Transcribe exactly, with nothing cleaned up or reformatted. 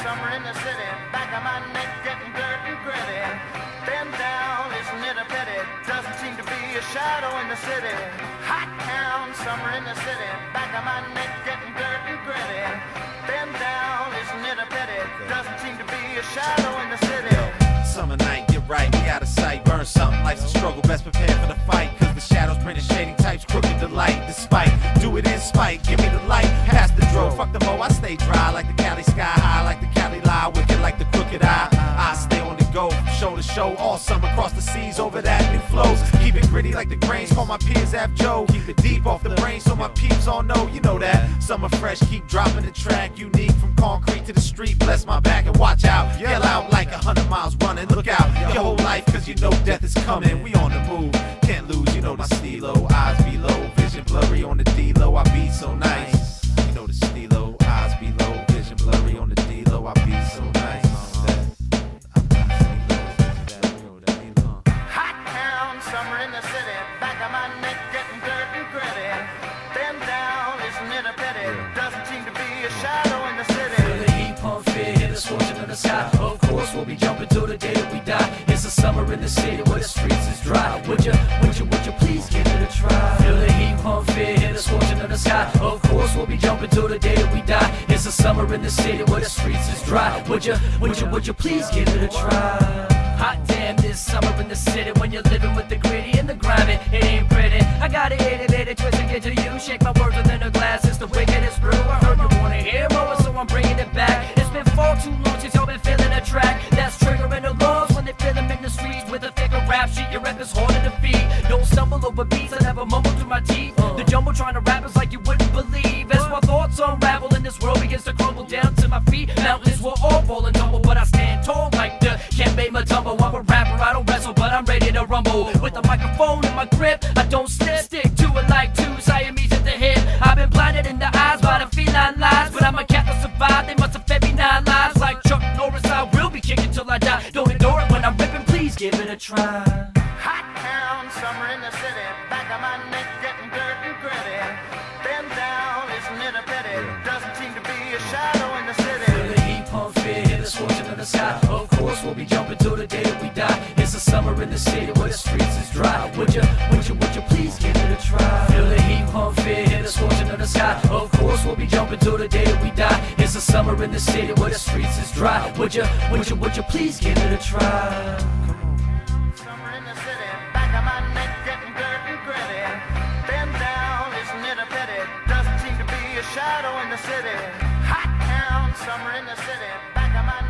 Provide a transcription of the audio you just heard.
summer in the city, back of my neck getting dirt and gritty. Bend down, isn't it a pity? Doesn't seem to be a shadow in the city. Hot town, summer in the city, back of my neck getting dirt and gritty. Bend down, isn't it a pity? Doesn't seem to be a shadow in the city. Summer night, get right, we out of sight. Burn something, life's a struggle, best prepare for the fight. Cause the shadows bring the shading types, crooked delight. Despite, do it in spite, give me the light. Pass the dro, fuck the mo, I stay dry. Like the Cali sky high, like the Cali lie. Wicked like the crooked eye. I stay on the go, from show to show. All summer across the seas, over that new flows. Keep it gritty like the grains, call my peers F Joe. Keep it deep off the brain so my peeps all know, you know that. Summer fresh, keep dropping the track. Unique from concrete to the street, bless my back and watch out. Yell out like a hundred miles running. Look out, your whole life, cause you know death is coming. We on the move, can't lose, you know the stilo. Eyes be low, vision blurry on the D-Lo. I be so nice, you know the stilo. Eyes be low, vision blurry on the D-Lo. I be so nice. Hot town, summer in the city, back of my neck getting dirt and gritty. Bend down, isn't it a pity? Doesn't seem to be a shadow in the city. Feel the heat pump, fear, hit the scorching of the sky. Of course, we'll be jumping till the day that we die. It's the summer in the city where the streets is dry. Would you, would you, would you please give it a try? Feel the heat pump, fear, hit the scorching of the sky. Of course, we'll be jumping till the day that we die. It's the summer in the city where the streets is dry. Would you, would you, would you please give it a try? Hot damn, this summer in the city when you're living with the gritty and the grimy, it ain't pretty. I gotta hit it, hit it, twist and get to you. Shake my words within a glass, it's the wickedest brew. I heard you wanna hear more, so I'm bringing it back. It's been far too long since y'all been feeling a track that's triggering the laws when they feel them in the streets. With a thicker rap sheet, your rap is harder to feed. Don't stumble over beats, I never mumble through my teeth. The jumbo trying to rap is like you wouldn't believe. As my thoughts unravel and this world begins to crumble down to my feet. Mountains will all fall and tumble, but I stand tall like the can't make my tumble. I'm a rapper, I don't wrestle, but I'm ready to rumble. With the microphone in my grip, I don't slip. Stick to it like two Siamese at the hip. I've been blinded in the eyes by the feline lies, but I'm a cat to survive. They must have fed me nine lives. Like Chuck Norris, I will be kicking till I die. Don't ignore it when I'm ripping, please give it a try. Hot town, summer in the city, back of my neck getting dirt and gritty. Bend down, isn't it a pity? Doesn't seem to be a shadow in the city. Feel the heat pump, fear, hit the scorching of the sky. Of course, we'll be jumping till the day that we die. It's the summer in the city where the streets is dry. Would you, would you, would you please give it a try? Feel the heat pump, fear, hit the scorching of the sky. Of course, we'll be jumping till the day that we die. It's the summer in the city where the streets is dry. Would you, would you, would you please give it a try? Summer in the city, back of my neck getting dirt and gritty. Bend down, isn't it a pity? Doesn't seem to be a shadow in the city. Hot town, summer in the city, back of my